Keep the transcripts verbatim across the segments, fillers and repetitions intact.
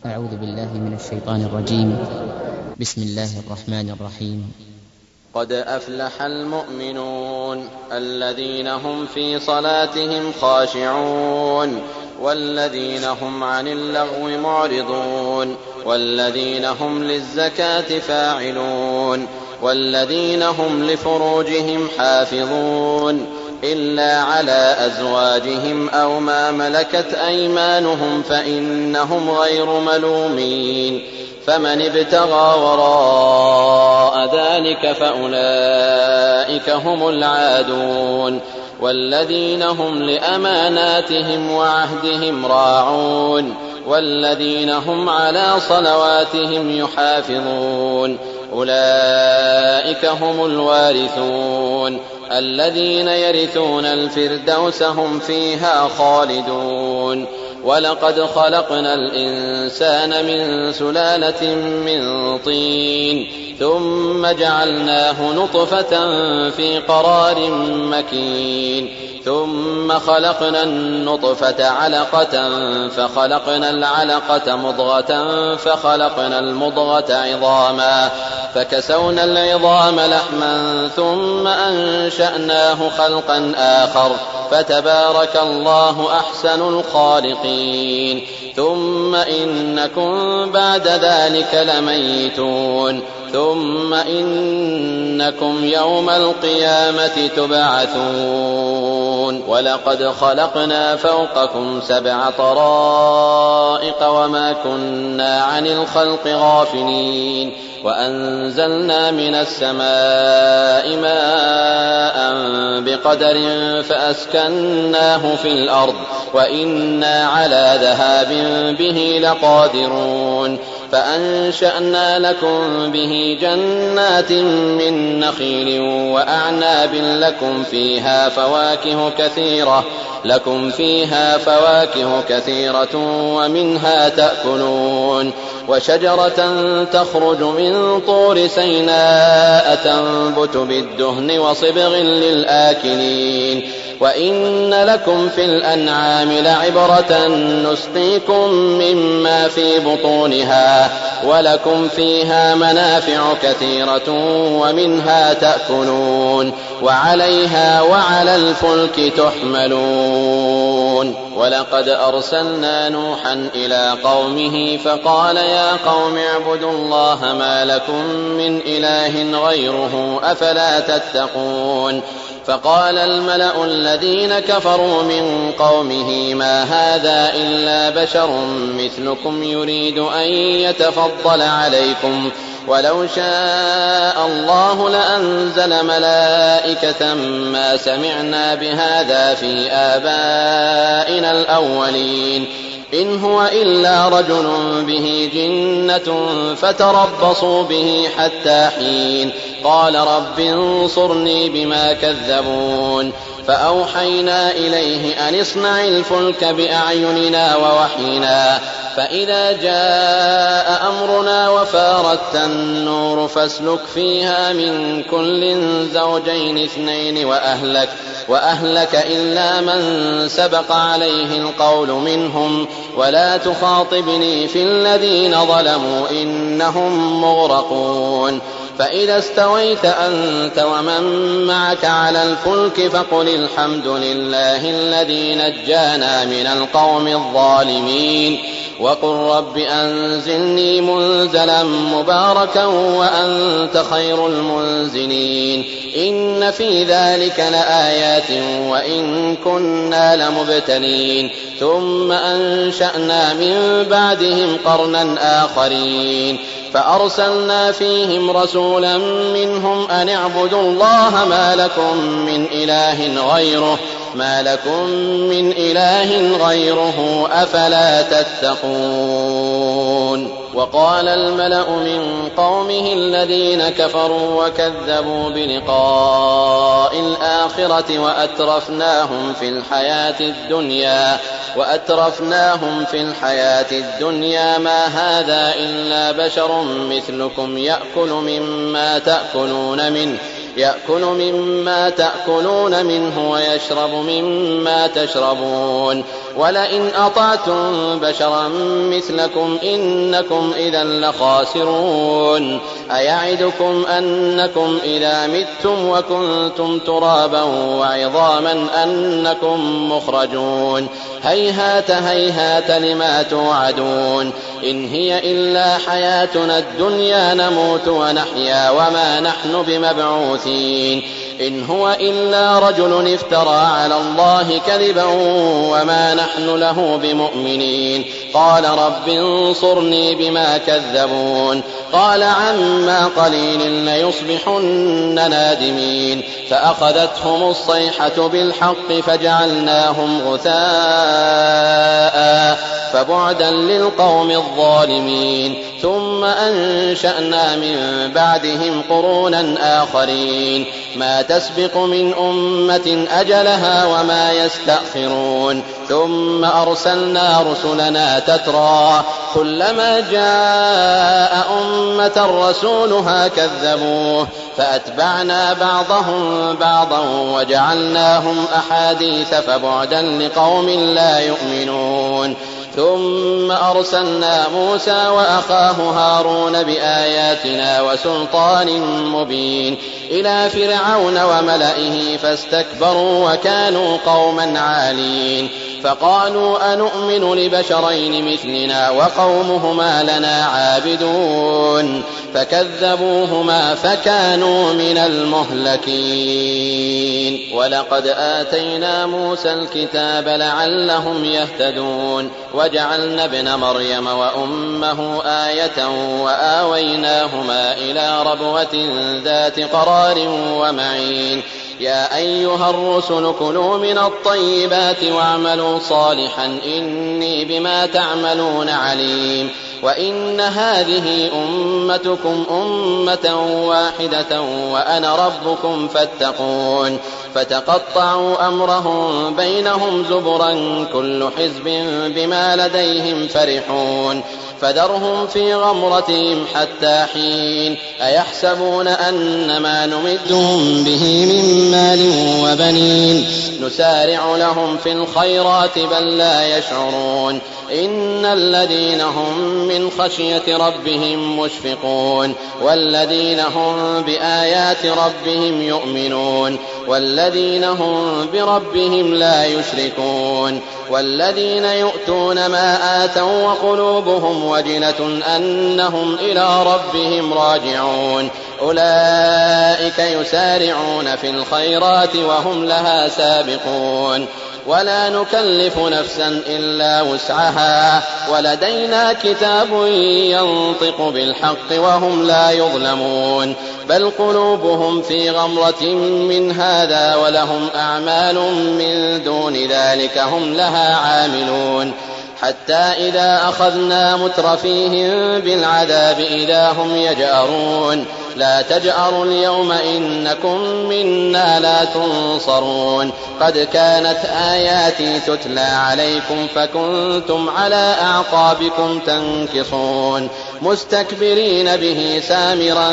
أعوذ بالله من الشيطان الرجيم. بسم الله الرحمن الرحيم. قد أفلح المؤمنون الذين هم في صلاتهم خاشعون والذين هم عن اللغو معرضون والذين هم للزكاة فاعلون والذين هم لفروجهم حافظون إلا على أزواجهم أو ما ملكت أيمانهم فإنهم غير ملومين، فمن ابتغى وراء ذلك فأولئك هم العادون. والذين هم لأماناتهم وعهدهم راعون والذين هم على صلواتهم يحافظون أولئك هم الوارثون الذين يرثون الفردوس هم فيها خالدون. ولقد خلقنا الإنسان من سلالة من طين ثم جعلناه نطفة في قرار مكين ثم خلقنا النطفة علقة فخلقنا العلقة مضغة فخلقنا المضغة عظاما فكسونا العظام لحما ثم أنشأناه خلقا آخر فتبارك الله أحسن الخالقين. ثم إنكم بعد ذلك لميتون ثم إنكم يوم القيامة تبعثون. ولقد خلقنا فوقكم سبع طرائق وما كنا عن الخلق غافلين وأنزلنا من السماء ماء بقدر فأسكناه في الأرض وإنا على ذهاب به لقادرون. فأنشأنا لكم به جنات من نخيل وأعناب لكم فيها فواكه كثيرة لكم فيها فواكه كثيرة ومنها تأكلون. وشجرة تخرج من طور سيناء تنبت بالدهن وصبغ للآكلين. وإن لكم في الأنعام لعبرة نسقيكم مما في بطونها ولكم فيها منافع كثيرة ومنها تأكلون وعليها وعلى الفلك تحملون. ولقد أرسلنا نوحا إلى قومه فقال يا قوم اعبدوا الله ما لكم من إله غيره أفلا تتقون. فقال الملأ الذين كفروا من قومه ما هذا إلا بشر مثلكم يريد أن يتفضل عليكم ولو شاء الله لأنزل ملائكة ما سمعنا بهذا في آبائنا الأولين إن هو إلا رجل به جنة فتربصوا به حتى حين. قال رب انصرني بما كذبون. فأوحينا إليه أن اصنع الفلك بأعيننا ووحينا فإذا جاء أمرنا وفارت النور فاسلك فيها من كل زوجين اثنين وأهلك وأهلك إلا من سبق عليه القول منهم ولا تخاطبني في الذين ظلموا إنهم مغرقون. فإذا استويت أنت ومن معك على الفلك فقل الحمد لله الذي نجانا من القوم الظالمين وقل رب أنزلني منزلا مباركا وأنت خير المنزلين. إن في ذلك لآيات وإن كنا لمبتلين. ثم أنشأنا من بعدهم قرنا آخرين فأرسلنا فيهم رسولا منهم أن اعبدوا الله ما لكم من إله غيره ما لكم من إله غيره أفلا تتقون. وقال الملأ من قومه الذين كفروا وكذبوا بلقاء الآخرة وأترفناهم في الحياة الدنيا وأترفناهم في الحياة الدنيا ما هذا إلا بشر مثلكم يأكل مما تأكلون منه يأكل مما تأكلون منه ويشرب مما تشربون ولئن أطعتم بشرا مثلكم إنكم إذا لخاسرون أيعدكم أنكم إذا متم وكنتم ترابا وعظاما أنكم مخرجون هيهات هيهات لما توعدون إن هي إلا حياتنا الدنيا نموت ونحيا وما نحن بمبعوثين إن هو إلا رجل افترى على الله كذبا وما نحن له بمؤمنين قال رب انصرني بما كذبون قال عما قليل ليصبحن نادمين فأخذتهم الصيحة بالحق فجعلناهم غثاء فبعدا للقوم الظالمين ثم أنشأنا من بعدهم قرونا آخرين ما تسبق من أمة أجلها وما يستأخرون ثم أرسلنا رسلنا تترى كلما جاء أمة رسولها كذبوه فأتبعنا بعضهم بعضا وجعلناهم أحاديث فبعدا لقوم لا يؤمنون ثم أرسلنا موسى وأخاه هارون بآياتنا وسلطان مبين إلى فرعون وملئه فاستكبروا وكانوا قوما عالين فقالوا أنؤمن لبشرين مثلنا وقومهما لنا عابدون فكذبوهما فكانوا من المهلكين ولقد آتينا موسى الكتاب لعلهم يهتدون وجعلنا ابن مريم وأمه آية وآويناهما إلى ربوة ذات قرار ومعين يا أيها الرسل كلوا من الطيبات واعملوا صالحا إني بما تعملون عليم وإن هذه أمتكم أمة واحدة وأنا ربكم فاتقون فتقطعوا أمرهم بينهم زبرا كل حزب بما لديهم فرحون فذرهم في غمرتهم حتى حين أيحسبون أن ما نمدهم به من مال وبنين نسارع لهم في الخيرات بل لا يشعرون إن الذين هم من خشية ربهم مشفقون والذين هم بآيات ربهم يؤمنون والذين هم بربهم لا يشركون والذين يؤتون ما آتوا وقلوبهم وجلة أنهم إلى ربهم راجعون أولئك يسارعون في الخيرات وهم لها سابقون ولا نكلف نفسا إلا وسعها ولدينا كتاب ينطق بالحق وهم لا يظلمون بل قلوبهم في غمرة من هذا ولهم أعمال من دون ذلك هم لها عاملون حتى إذا أخذنا مترفيهم بالعذاب إذا هم يجأرون لا تجأروا اليوم إنكم منا لا تنصرون قد كانت آياتي تتلى عليكم فكنتم على أعقابكم تنكصون مستكبرين به سامرا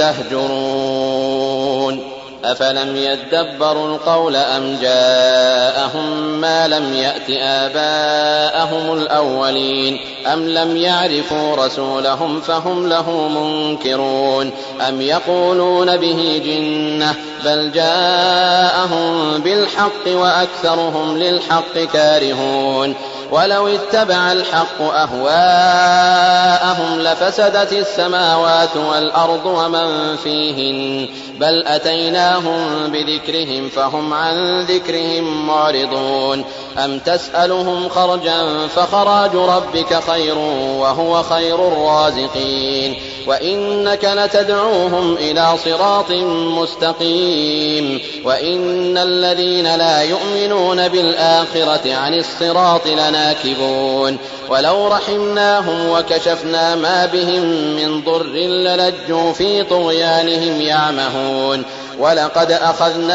تهجرون أفلم يدبروا القول أم جاءهم ما لم يأت آباءهم الأولين أم لم يعرفوا رسولهم فهم له منكرون أم يقولون به جنة بل جاءهم بالحق وأكثرهم للحق كارهون ولو اتبع الحق أهواءهم لفسدت السماوات والأرض ومن فيهن بل أتيناهم بذكرهم فهم عن ذكرهم معرضون أم تسألهم خرجا فخراج ربك خير وهو خير الرازقين وإنك لتدعوهم إلى صراط مستقيم وإن الذين لا يؤمنون بالآخرة عن الصراط لناكبون ولو رحمناهم وكشفنا ما بهم من ضر للجوا في طغيانهم يعمهون ولقد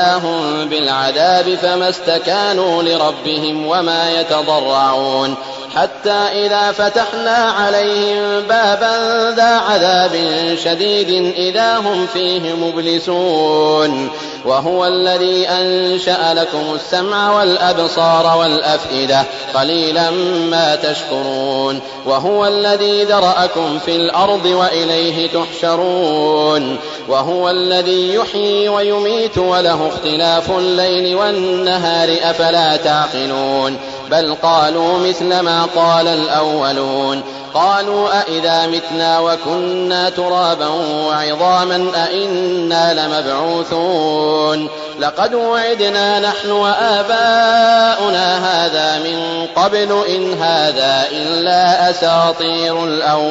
أخذناهم بالعذاب فما استكانوا لربهم وما يتضرعون حتى إذا فتحنا عليهم بابا ذا عذاب شديد إذا هم فيه مبلسون وهو الذي أنشأ لكم السمع والأبصار والأفئدة قليلا ما تشكرون وهو الذي ذرأكم في الأرض وإليه تحشرون وهو الذي يحيي ويميت وله اختلاف الليل والنهار أفلا تعقلون بل قالوا مثل ما قال الأولون قالوا أئذا متنا وكنا ترابا وعظاما أئنا لمبعوثون لقد وعدنا نحن وآباؤنا هذا من قبل إن هذا إلا أساطير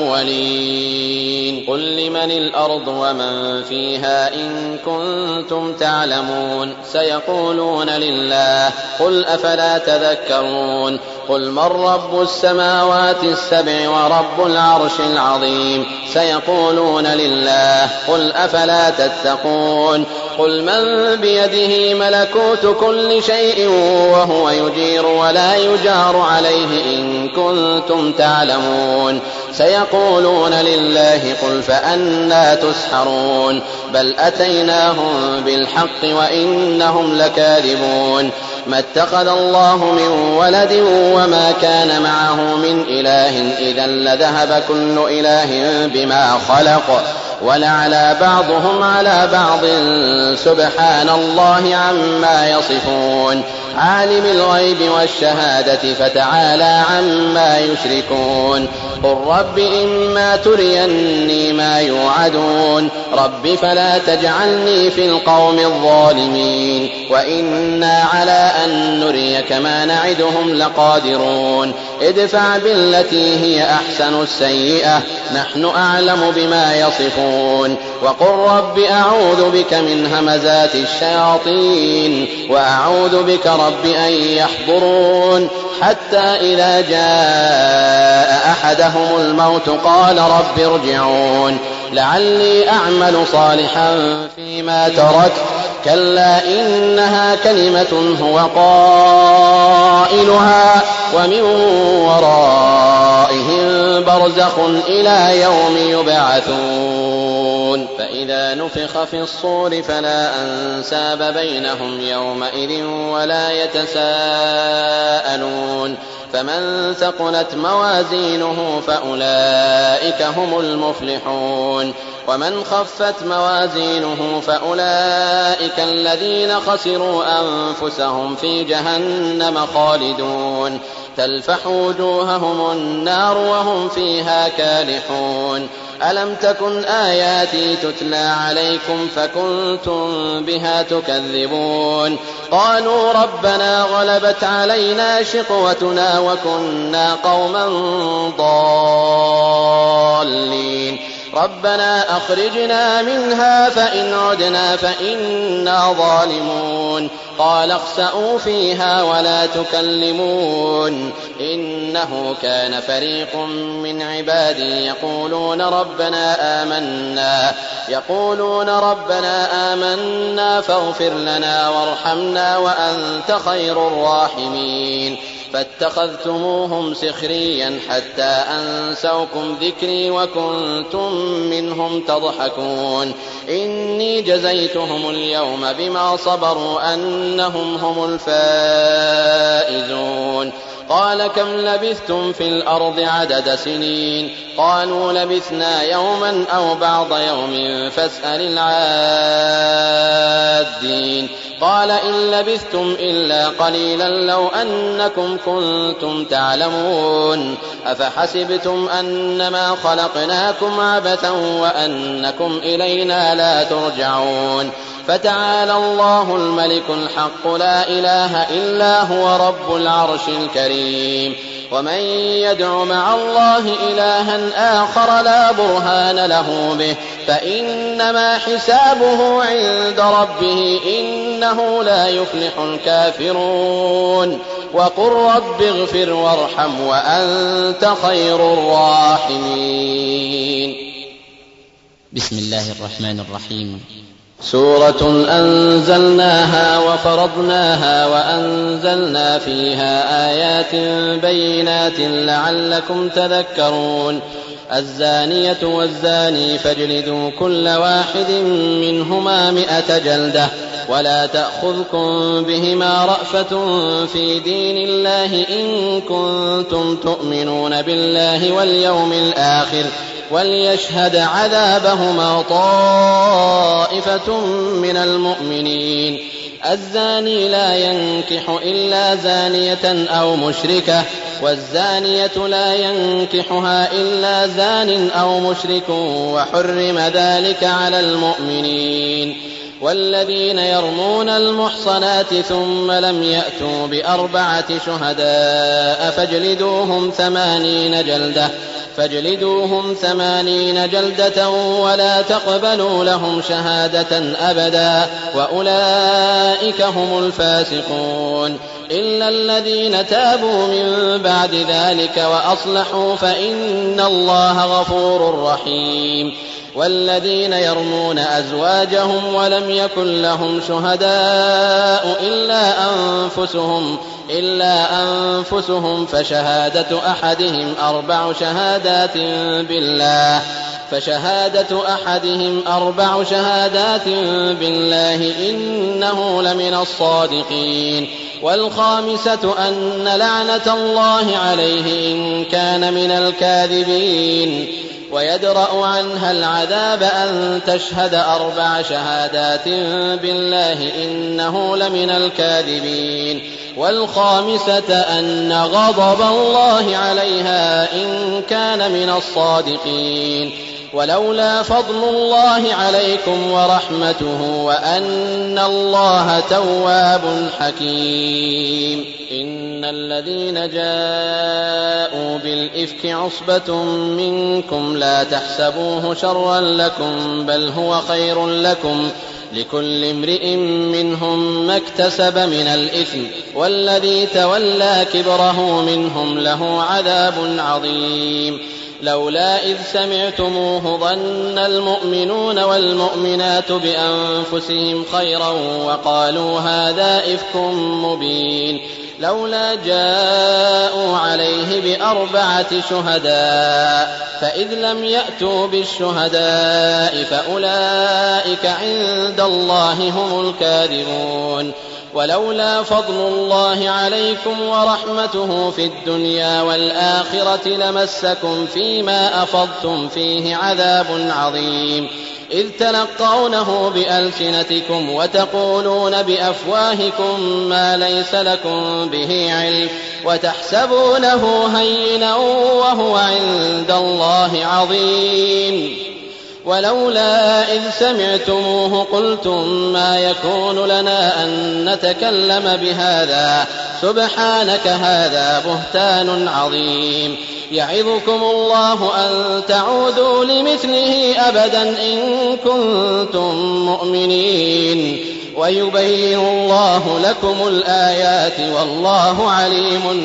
الأولين قل لمن الأرض ومن فيها إن كنتم تعلمون سيقولون لله قل أفلا تذكرون قل من رب السماوات السبع ورب العرش العظيم سيقولون لله قل أفلا تتقون قل من بيده ملكوت كل شيء وهو يجير ولا يجار عليه إن كنتم تعلمون سيقولون لله قل فأنى تسحرون بل أتيناهم بالحق وإنهم لكاذبون ما اتخذ الله من ولد وما كان معه من إله إذا لذهب كل إله بما خلق ولعلى بعضهم على بعض سبحان الله عما يصفون عالم الغيب والشهادة فتعالى عما يشركون قل رب إما تريني ما يوعدون رب فلا تجعلني في القوم الظالمين وإنا على أن نريك ما نعدهم لقادرون ادفع بالتي هي أحسن السيئة نحن أعلم بما يصفون وقل رب أعوذ بك من همزات الشياطين وأعوذ بك رب أن يحضرون حتى إذا جاء أحدهم الموت قال رب ارجعون لعلي أعمل صالحا فيما ترك كلا إنها كلمة هو قائلها ومن ورائهم برزخ إلى يوم يبعثون فإذا نفخ في الصور فلا أنساب بينهم يومئذ ولا يتساءلون فمن ثقلت موازينه فأولئك هم المفلحون ومن خفت موازينه فأولئك الذين خسروا أنفسهم في جهنم خالدون تلفح وجوههم النار وهم فيها كالحون ألم تكن آياتي تتلى عليكم فكنتم بها تكذبون قالوا ربنا غلبت علينا شقوتنا وكنا قوما ضالين ربنا أخرجنا منها فإن عدنا فإنا ظالمون قال اخسئوا فيها ولا تكلمون إنه كان فريق من عبادي يقولون ربنا آمنا يقولون ربنا آمنا فاغفر لنا وارحمنا وأنت خير الراحمين فاتخذتموهم سخريا حتى أنسوكم ذكري وكنتم منهم تضحكون إني جزيتهم اليوم بما صبروا أنهم هم الفائزون قال كم لبثتم في الأرض عدد سنين قالوا لبثنا يوما أو بعض يوم فاسأل العادين قال إن لبثتم إلا قليلا لو أنكم كنتم تعلمون أفحسبتم أنما خلقناكم عبثا وأنكم إلينا لا ترجعون فتعالى الله الملك الحق لا إله إلا هو رب العرش الكريم ومن يدع مع الله إلها آخر لا برهان له به فإنما حسابه عند ربه إنه لا يفلح الكافرون وقل رب اغفر وارحم وأنت خير الراحمين بسم الله الرحمن الرحيم سورة أنزلناها وفرضناها وأنزلنا فيها آيات بينات لعلكم تذكرون. الزانية والزاني فاجلدوا كل واحد منهما مئة جلدة ولا تأخذكم بهما رأفة في دين الله إن كنتم تؤمنون بالله واليوم الآخر وليشهد عذابهما طائفة من المؤمنين. الزاني لا ينكح إلا زانية أو مشركة والزانية لا ينكحها إلا زان أو مشرك وحرم ذلك على المؤمنين. والذين يرمون المحصنات ثم لم يأتوا بأربعة شهداء فاجلدوهم ثمانين جلدة فاجلدوهم ثمانين جلدة ولا تقبلوا لهم شهادة أبدا وأولئك هم الفاسقون. إلا الذين تابوا من بعد ذلك وأصلحوا فإن الله غفور رحيم. والذين يرمون أزواجهم ولم يكن لهم شهداء إلا أنفسهم إلا أنفسهم فشهادة أحدهم أربع شهادات بالله فشهادة أحدهم أربع شهادات بالله إنه لمن الصادقين. والخامسة أن لعنة الله عليه إن كان من الكاذبين. ويدرأ عنها العذاب أن تشهد أربع شهادات بالله إنه لمن الكاذبين. والخامسة أن غضب الله عليها إن كان من الصادقين. ولولا فضل الله عليكم ورحمته وأن الله تواب حكيم. إن الذين جاءوا بالإفك عصبة منكم لا تحسبوه شرا لكم بل هو خير لكم لكل امرئ منهم ما اكتسب من الإثم والذي تولى كبره منهم له عذاب عظيم. لولا إذ سمعتموه ظن المؤمنون والمؤمنات بأنفسهم خيرا وقالوا هذا إفك مبين. لولا جاءوا عليه بأربعة شهداء فإذ لم يأتوا بالشهداء فأولئك عند الله هم الكاذبون. ولولا فضل الله عليكم ورحمته في الدنيا والآخرة لمسكم فيما أفضتم فيه عذاب عظيم. إذ تلقونه بألسنتكم وتقولون بأفواهكم ما ليس لكم به علم وتحسبونه هينا وهو عند الله عظيم. ولولا إذ سمعتموه قلتم ما يكون لنا أن نتكلم بهذا سبحانك هذا بهتان عظيم. يعظكم الله أن تعودوا لمثله أبدا إن كنتم مؤمنين ويبين الله لكم الآيات والله عليم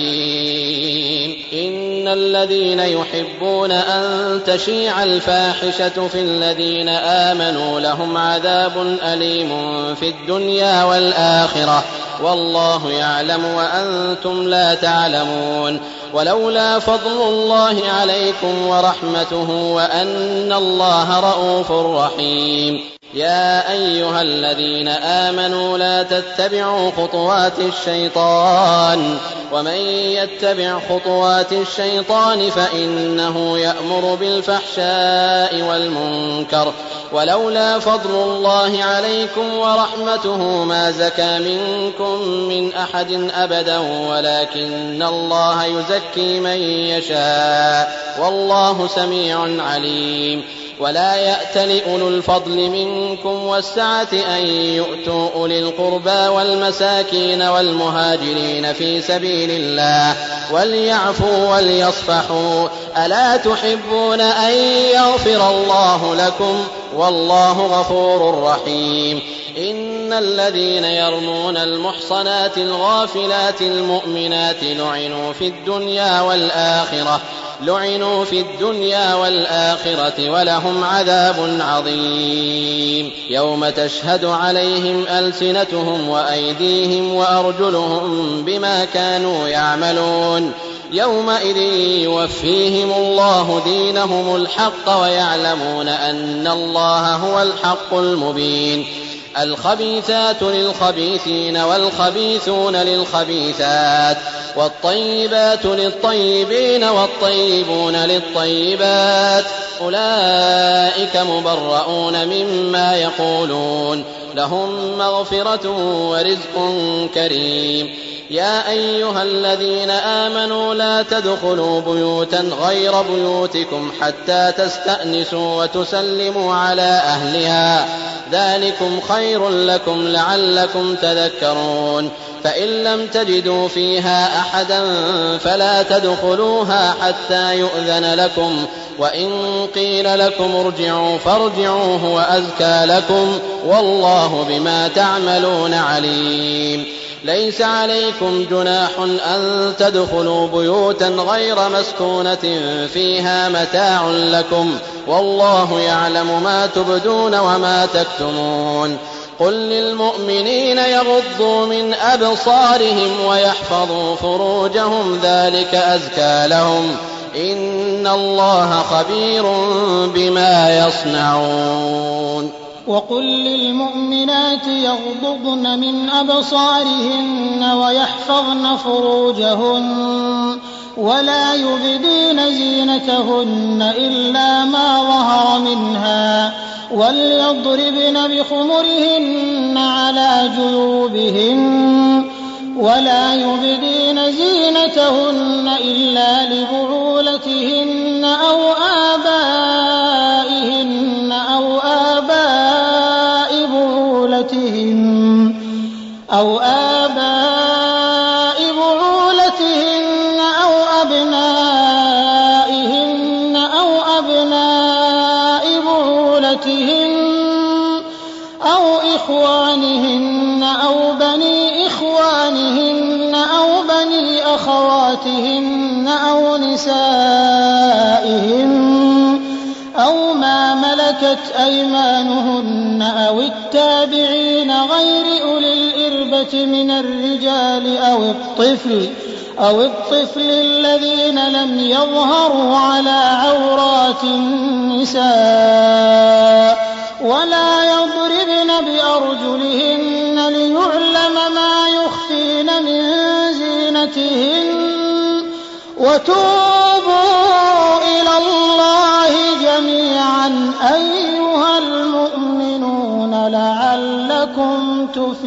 حكيم. إن الذين يحبون أن تشيع الفاحشة في الذين آمنوا لهم عذاب أليم في الدنيا والآخرة والله يعلم وأنتم لا تعلمون. ولولا فضل الله عليكم ورحمته وأن الله رءوف رحيم. يا أيها الذين آمنوا لا تتبعوا خطوات الشيطان ومن يتبع خطوات الشيطان فإنه يأمر بالفحشاء والمنكر. ولولا فضل الله عليكم ورحمته ما زكى منكم من أحد أبدا ولكن الله يزكي من يشاء والله سميع عليم. ولا يأتل أولو الفضل منكم والسعة أن يؤتوا أولي القربى والمساكين والمهاجرين في سبيل الله وليعفوا وليصفحوا ألا تحبون أن يغفر الله لكم والله غفور رحيم. إن الذين يرمون المحصنات الغافلات المؤمنات لعنوا في الدنيا والآخرة لعنوا في الدنيا والآخرة ولهم عذاب عظيم يوم تشهد عليهم ألسنتهم وأيديهم وأرجلهم بما كانوا يعملون يومئذ يوفيهم الله دينهم الحق ويعلمون أن الله هو الحق المبين الخبيثات للخبيثين والخبيثون للخبيثات والطيبات للطيبين والطيبون للطيبات أولئك مبرؤون مما يقولون لهم مغفرة ورزق كريم يا أيها الذين آمنوا لا تدخلوا بيوتا غير بيوتكم حتى تستأنسوا وتسلموا على أهلها ذلكم خير لكم لعلكم تذكرون فإن لم تجدوا فيها أحدا فلا تدخلوها حتى يؤذن لكم وإن قيل لكم ارجعوا فارجعوا هو أزكى لكم والله بما تعملون عليم ليس عليكم جناح أن تدخلوا بيوتا غير مسكونة فيها متاع لكم والله يعلم ما تبدون وما تكتمون قل للمؤمنين يغضوا من أبصارهم ويحفظوا فروجهم ذلك أزكى لهم إن الله خبير بما يصنعون وقل للمؤمنات يغضضن من أبصارهن ويحفظن فروجهن ولا يبدين زينتهن إلا ما ظهر منها وليضربن بخمرهن على جيوبهن ولا يبدين زينتهن إلا لبعولتهن أو آبائهن أو آباء بعولتهن أو آباء بعولتهن أو أبنائهن أو أبناء بعولتهن أو إخوانهن أو بني إخوانهن أو بني أخواتهن أو نسائهن أو ما ملكت أيمانهن أو التابعين غير أولي الإربة من الرجال أو الطفل أو الطفل الذين لم يظهروا على عورات النساء ولا يضربن بأرجلهن ليعلم ما يخفين من زينتهن وتوبوا إلى الله جميعا أيها المؤمنون لعلكم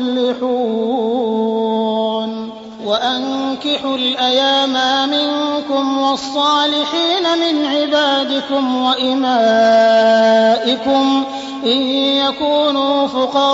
تفلحون وأنكحوا الأيام منكم والصالحين من عبادكم وإمائكم إن يكونوا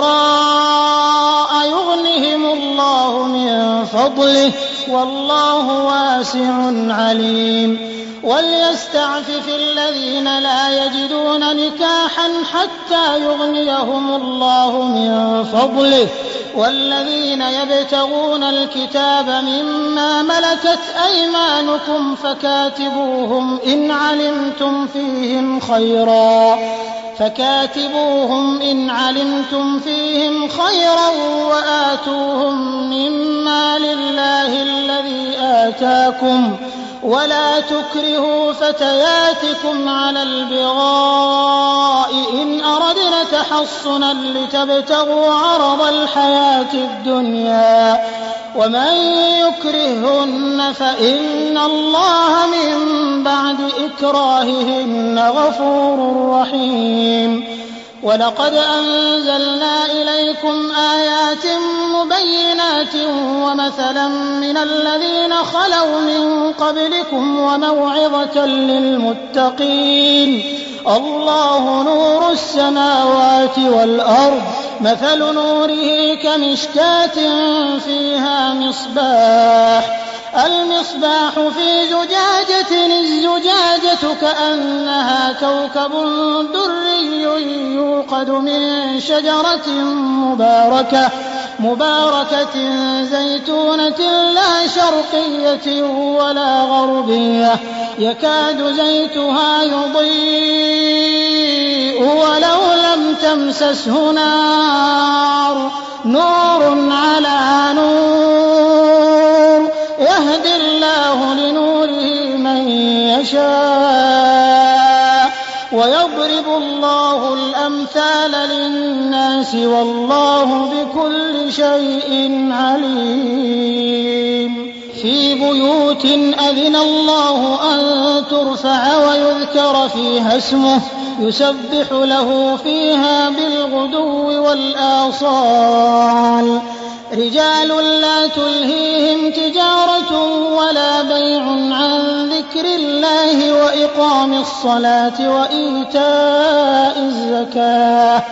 فقراء يغنهم الله من فضله والله واسع عليم وليستعفف الذين لا يجدون نكاحا حتى يغنيهم الله من فضله والذين يبتغون الكتاب مما ملكت أيمانكم فكاتبوهم إن علمتم فيهم خيرا فكاتبوهم إن علمتم فيهم خيرا وآتوهم مما لله الذي آتاكم ولا تكرهوا فتياتكم على البغاء إن أردنا تحصنا لتبتغوا عرض الحياة الدنيا ومن يكرهن فإن الله من بعد إكراههن غفور رحيم ولقد أنزلنا إليكم آيات مبينات ومثلا من الذين خلوا من قبلكم وموعظة للمتقين الله نور السماوات والأرض مثل نوره كمشكاة فيها مصباح المصباح في زجاجة الزجاجة كأنها كوكب دري يوقد من شجرة مباركة مباركة زيتونة لا شرقية ولا غربية يكاد زيتها يضيء ولو لم تمسسه نار نور على نور يهدي الله لنوره من يشاء ويضرب الله الأمثال للناس والله بكل شيء عليم. في بيوت أذن الله أن ترفع ويذكر فيها اسمه يسبح له فيها بالغدو والآصال رجال لا تلهيهم تجارة ولا بيع عن ذكر الله وإقام الصلاة وإيتاء الزكاة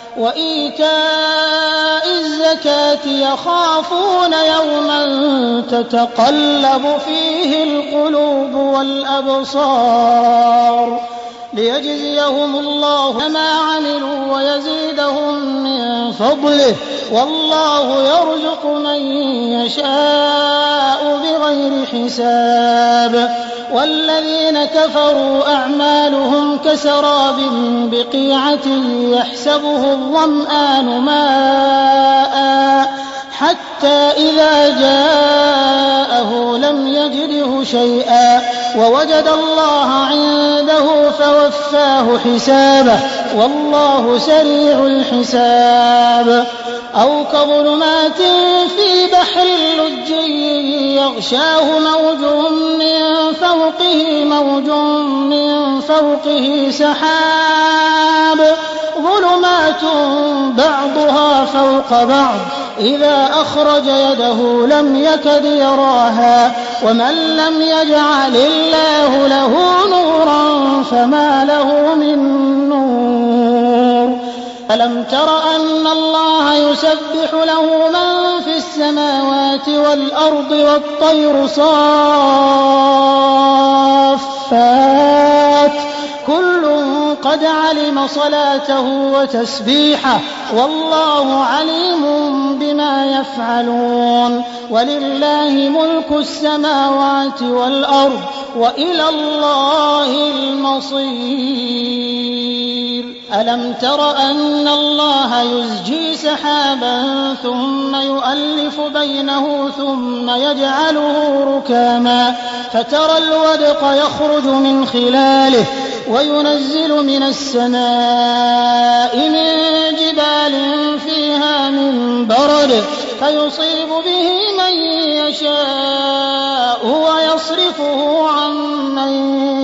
وإيتاء الزكاة يخافون يوما تتقلب فيه القلوب والأبصار ليجزيهم الله ما عملوا ويزيدهم من فضله والله يرزق من يشاء بغير حساب. والذين كفروا أعمالهم كسراب بقيعة يحسبه الظمآن ماء حتى إذا جاءه لم يجده شيئا ووجد الله عنده فوفاه حسابه والله سريع الحساب. أو كظلمات في بحر اللج يغشاه موج من فوقه موج من فوقه سحاب ظلمات بعضها فوق بعض إذا أخرج يده لم يكد يراها ومن لم يجعل الله له نورا فما له من نور. ألم تر أن الله يسبح له من في السماوات والأرض والطير صافات كل قد علم صلاته وتسبيحه والله عليم بما يفعلون. ولله ملك السماوات والأرض وإلى الله المصير. ألم تر أن الله يزجي سحابا ثم يؤلف بينه ثم يجعله ركاما فترى الودق يخرج من خلاله وينزل من السماء من جبال فيها من برد فيصيب به من يشاء ويصرفه عن من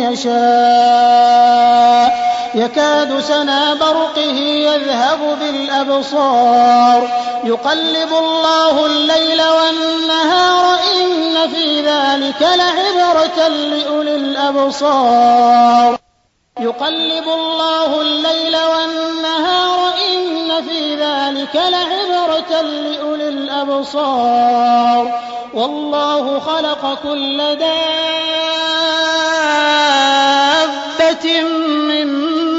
يشاء يكاد سنا برقه يذهب بالأبصار يقلب الله الليل والنهار إن في ذلك لعبرة لأولي الأبصار يقلب الله الليل والنهار إن في ذلك لعبرة لأولي الأبصار. والله خلق كل دابة من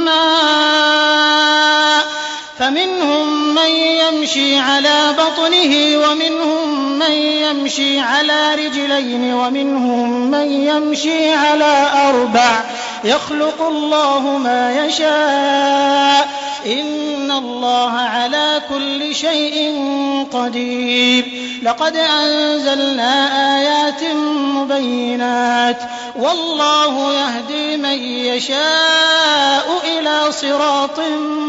ماء فمنهم من يمشي على بطنه ومنهم من يمشي على رجلين ومنهم من يمشي على أربع يخلق الله ما يشاء إن الله على كل شيء قدير. لقد أنزلنا آيات مبينات والله يهدي من يشاء إلى صراط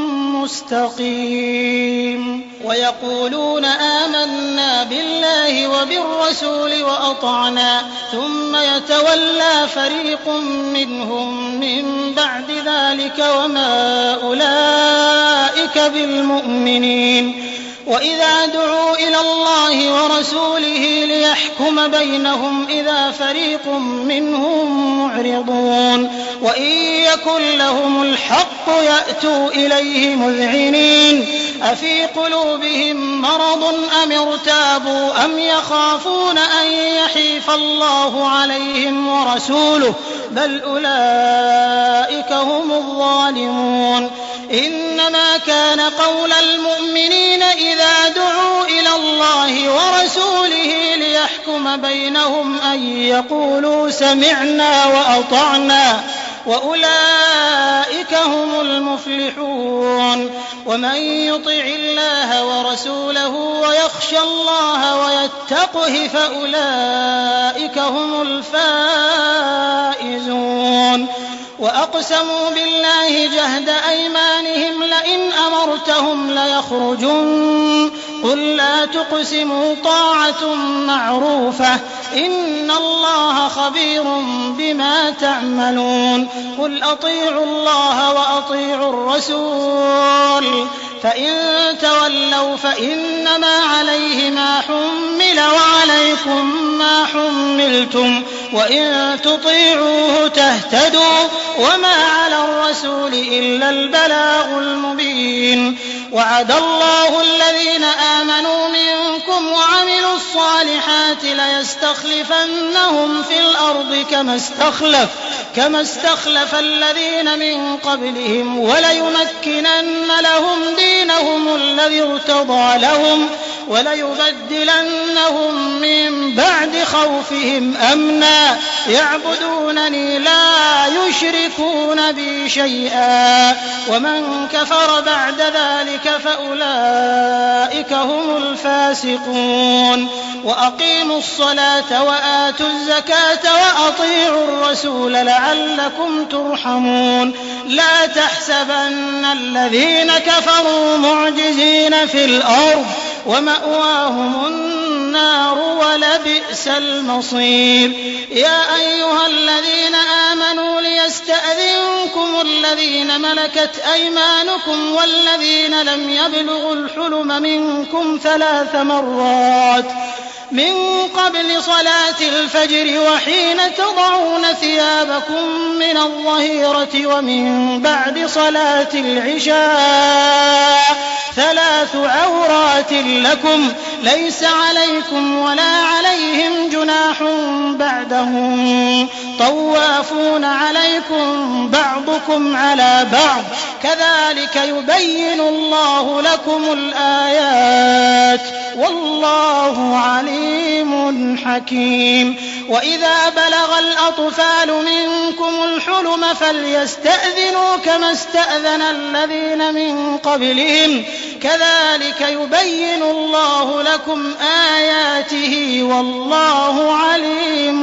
مستقيم. ويقولون آمنا بالله وبالرسول وأطعنا ثم يتولى فريق منهم من بعد ذلك وما أولئك بالمؤمنين. وإذا دعوا إلى الله ورسوله ليحكم بينهم إذا فريق منهم معرضون وإن يكن لهم الحق يأتوا إليه مذعنين أفي قلوبهم مرض أم ارتابوا أم يخافون أن يحيف الله عليهم ورسوله بل أولئك هم الظالمون. إنما كان قول المؤمنين إذا دعوا إلى الله اللَّهِ وَرَسُولِهِ لِيَحْكُمَ بَيْنَهُمْ أَن يَقُولُوا سَمِعْنَا وَأَطَعْنَا وَأُولَٰئِكَ هُمُ الْمُفْلِحُونَ وَمَن يُطِعِ اللَّهَ وَرَسُولَهُ وَيَخْشَ اللَّهَ وَيَتَّقْهِ فَأُولَٰئِكَ هُمُ الْفَائِزُونَ وَأَقْسَمُوا بِاللَّهِ جَهْدَ أَيْمَانِهِمْ لَئِنْ أَمَرْتَهُمْ لَيَخْرُجُنَّ قُل لَّا تُقْسِمُوا طَاعَةٌ مَّعْرُوفَةٌ ۚ إِنَّ اللَّهَ خَبِيرٌ بِمَا تَعْمَلُونَ قُلْ أَطِيعُوا اللَّهَ وَأَطِيعُوا الرَّسُولَ فَإِن تَوَلَّوْا فَإِنَّمَا عَلَيْهِ مَا حُمِّلَ وَعَلَيْكُم مَّا حُمِّلْتُمْ ۖ وَإِن تُطِيعُوهُ تَهْتَدُوا ۚ وَمَا عَلَى الرَّسُولِ إِلَّا الْبَلَاغُ الْمُبِينُ وَعَدَ اللَّهُ الَّذِينَ آمَنُوا مِنكُمْ وَعَمِلُوا الصَّالِحَاتِ لَيَسْتَخْلِفَنَّهُمْ فِي الْأَرْضِ كَمَا اسْتَخْلَفَ كما استخلف الذين من قبلهم وليمكنن لهم دينهم الذي ارتضى لهم وليبدلنهم من بعد خوفهم أمنا يعبدونني لا يشركون بي شيئا ومن كفر بعد ذلك فأولئك هم الفاسقون وأقيموا الصلاة وآتوا الزكاة وأطيعوا الرسول لعلكم ترحمون لا تحسبن الذين كفروا معجزين في الأرض ومأواهم النار ولبئس المصير يا أيها الذين آمنوا ليستأذنكم الذين ملكت أيمانكم والذين لم يبلغوا الحلم منكم ثلاث مرات من قبل صلاة الفجر وحين تضعون ثيابكم من الظهيرة ومن بعد صلاة العشاء ثلاث عورات لكم ليس عليكم ولا عليهم جناح بعدهم طوافون عليكم بعضكم على بعض كذلك يبين الله لكم الآيات والله عليم حكيم وإذا بلغ الأطفال منكم الحلم فليستأذنوا كما استأذن الذين من قبلهم كذلك يبين الله لكم آياته والله عليم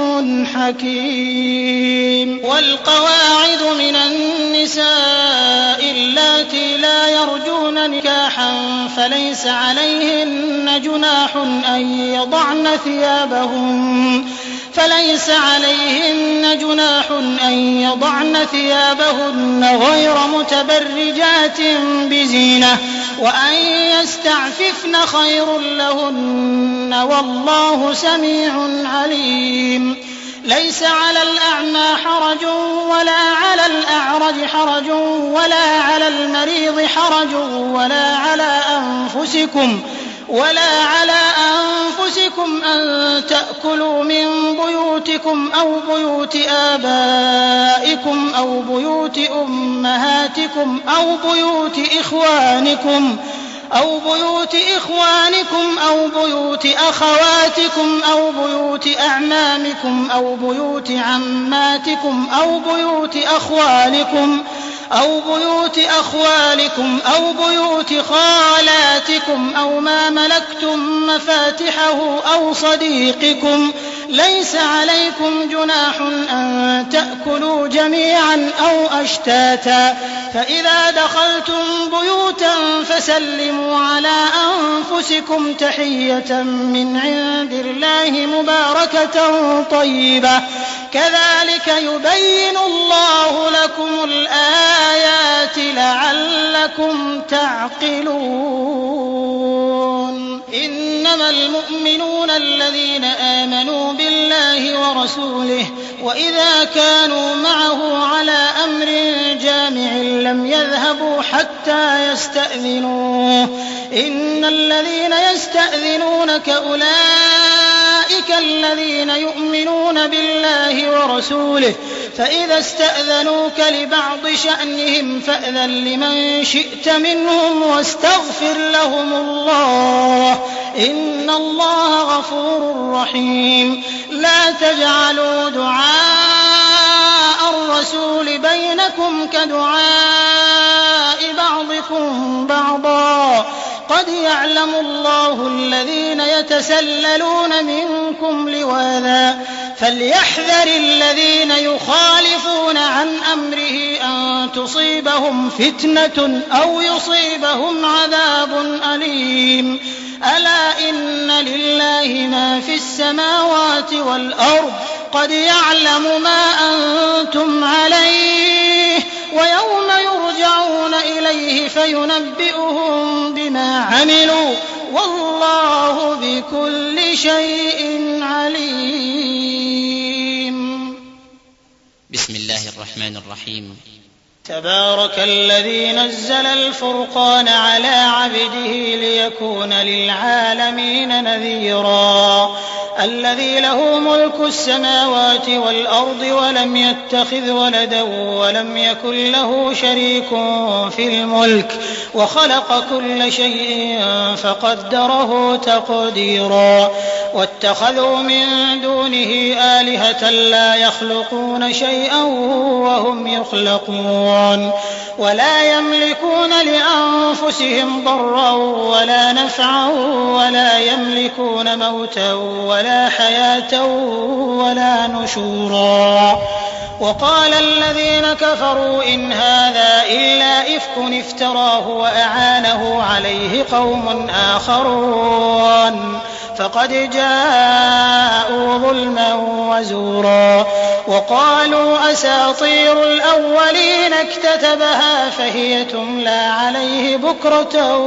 حكيم والقواعد من النساء اللاتي لا يرجون نكاحا فليس عليهن جناح أن يضعن ثيابهن فليس عليهن جناح أن يضعن ثيابهن غير متبرجات بزينة وأن يستعففن خير لهن والله سميع عليم ليس على الأعمى حرج ولا على الأعرج حرج ولا على المريض حرج ولا على أنفسكم ولا على أنفسكم أن تأكلوا من بيوتكم أو بيوت آبائكم أو بيوت أمهاتكم أو بيوت إخوانكم أو بيوت إخوانكم أو بيوت أخواتكم أو بيوت أعمامكم أو بيوت عماتكم أو بيوت أخوالكم أو بيوت أخوالكم أو بيوت خالاتكم أو ما ملكتم مفاتحه أو صديقكم ليس عليكم جناح أن تأكلوا جميعا أو أشتاتا فإذا دخلتم بيوتا فسلموا على أنفسكم تحية من عند الله مباركة طيبة كذلك يبين الله لكم الآيات لعلكم تعقلون إنما المؤمنون الذين آمنوا بالله ورسوله وإذا كانوا معه على أمر جامع لم يذهبوا حتى يستأذنوه إن الذين يستأذنونك أولئك أولئك الذين يؤمنون بالله ورسوله فإذا استأذنوك لبعض شأنهم فأذن لمن شئت منهم واستغفر لهم الله إن الله غفور رحيم لا تجعلوا دعاء الرسول بينكم كدعاء بعضكم بعضا قد يعلم الله الذين يتسللون منكم لواذا فليحذر الذين يخالفون عن أمره أن تصيبهم فتنة أو يصيبهم عذاب أليم ألا إن لله ما في السماوات والأرض قد يعلم ما أنتم عليه ويوم يرجعون إليه فينبئهم بما عملوا والله بكل شيء عليم. بسم الله الرحمن الرحيم. تبارك الذي نزل الفرقان على عبده ليكون للعالمين نذيرا الذي له ملك السماوات والأرض ولم يتخذ ولدا ولم يكن له شريك في الملك وخلق كل شيء فقدره تقديرا واتخذوا من دونه آلهة لا يخلقون شيئا وهم يخلقون ولا يملكون لأنفسهم ضرا ولا نفعا ولا يملكون موتا ولا حياة ولا نشورا وقال الذين كفروا إن هذا إلا إفك افتراه وأعانه عليه قوم آخرون فقد جاءوا ظلما وزورا وقالوا أساطير الأولين اكتتبها فهي تملى عليه بكرة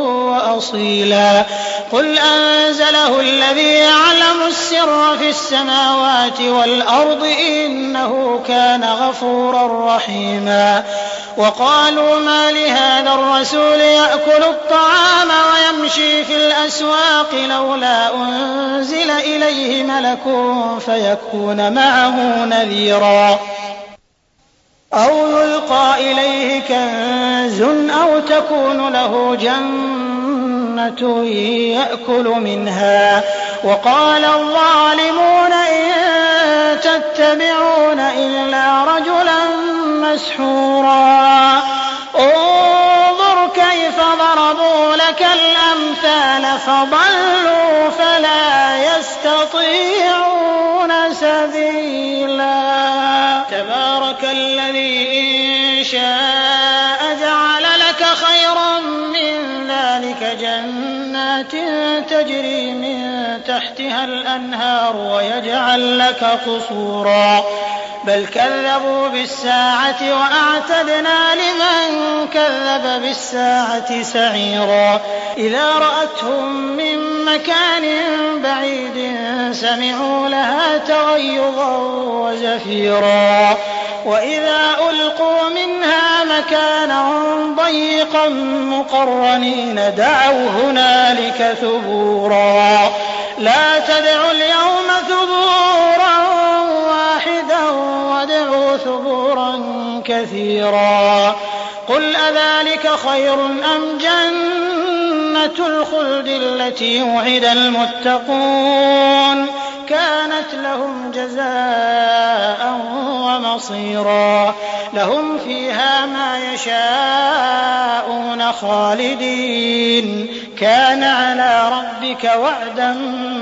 وأصيلا قل أنزله الذي يعلم السر في السماوات والأرض إنه كان غفورا رحيما وقالوا ما لهذا الرسول يأكل الطعام ويمشي في الأسواق لولا أنزل إليه ملك فيكون معه نذيرا أو يلقى إليه كنز أو تكون له جنة يأكل منها وقال الظالمون إن تتبعون إلا رجلا مسحورا انظر كيف ضربوا لك الأمثال فضلوا فلا يستطيعون سبيلا تبارك الذي إن شاء جعل لك خيرا من ذلك جنات تجري من تحتها الأنهار ويجعل لك قصورا بل كذبوا بالساعة وأعتدنا لمن كذب بالساعة سعيرا إذا رأتهم من مكان بعيد سمعوا لها تغيظا وزفيرا وإذا ألقوا منها مكانا ضيقا مقرنين دعوا هنالك ثبورا لا تدعوا اليوم ثبورا واحدا وادعوا ثبورا كثيرا قل أذلك خير أم جنة الخلد التي وعد المتقون كانت لهم جزاء ومصيرا لهم فيها ما يشاءون خالدين كان على ربك وعدا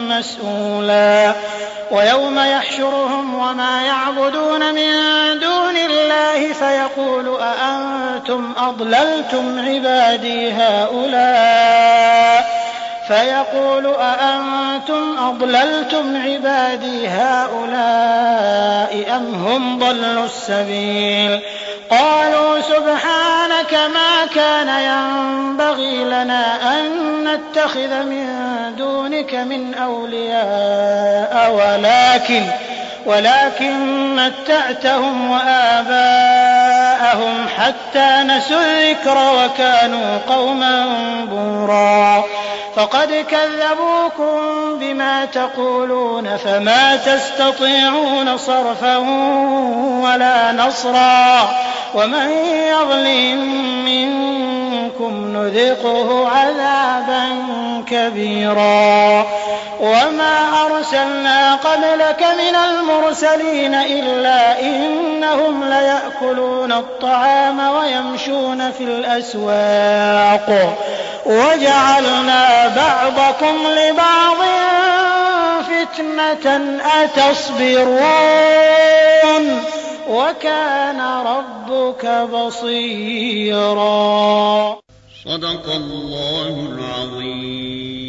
مسئولا ويوم يحشرهم وما يعبدون من دون الله فيقول أأنتم أضللتم عبادي هؤلاء فيقول أأنتم أضللتم عبادي هؤلاء أم هم ضلوا السبيل قالوا سبحانك ما كان ينبغي لنا أن نتخذ من دونك من أولياء ولكن ولكن متعتهم وآباءهم حتى نسوا الذكر وكانوا قوما بورا فقد كذبوكم بما تقولون فما تستطيعون صرفا ولا نصرا ومن يظلم منكم نذقه عذابا كبيرا وما أرسلنا قبلك من المرسلين إلا إنهم ليأكلون الطعام ويمشون في الأسواق وجعلنا بعضكم لبعض فتنة أتصبرون وكان ربك بصيرا. صدق الله العظيم.